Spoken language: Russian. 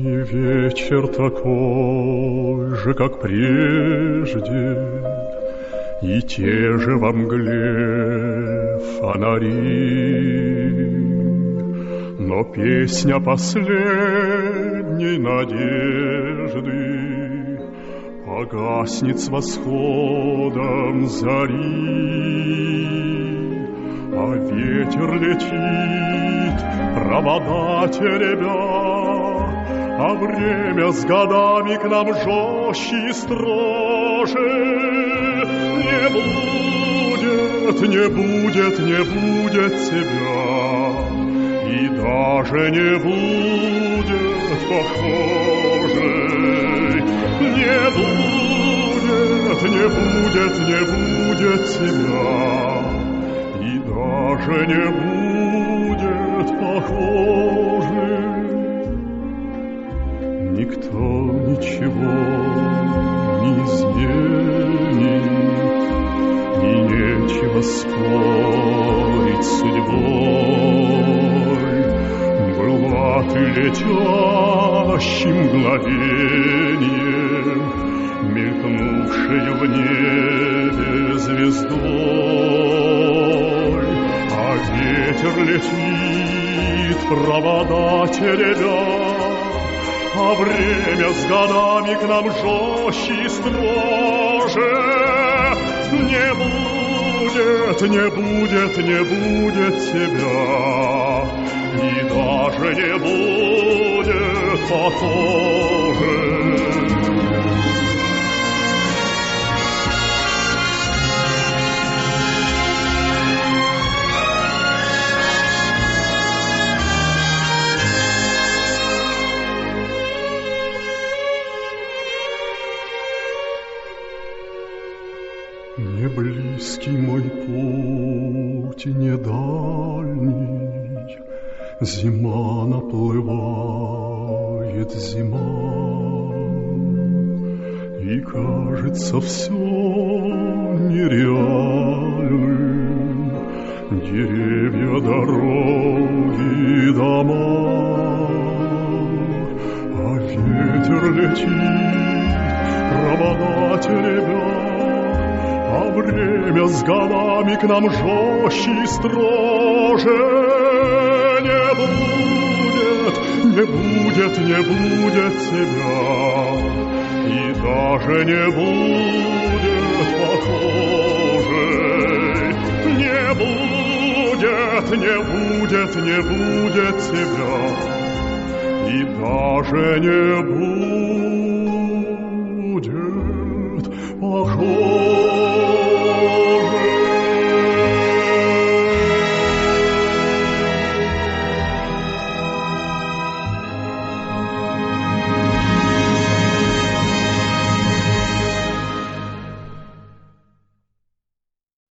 И вечер такой же, как прежде, и те же во мгле фонари. Но песня последней надежды погаснет с восходом зари. А ветер летит, провода теребя, а время с годами к нам жестче и строже. Не будет, не будет, не будет тебя, и даже не будет похожей. Не будет, не будет, не будет тебя, и даже не будет похожей. Никто ничего не изменит, и нечего спорить с судьбой. Была ты летящим мгновением, мелькнувшей в небе звездой. А ветер летит, провода теребя, а время с годами к нам жестче и строже. Не будет, не будет, не будет тебя, и даже не будет похожей. Не близкий мой путь, не дальний, зима наплывает, зима, и кажется все нереальным, деревья, дороги, дома. А ветер летит, провода теребя, а время с годами к нам жестче и строже. Не будет, не будет, не будет тебя, и даже не будет похожей. Не будет, не будет, не будет тебя, и даже не будет похожей.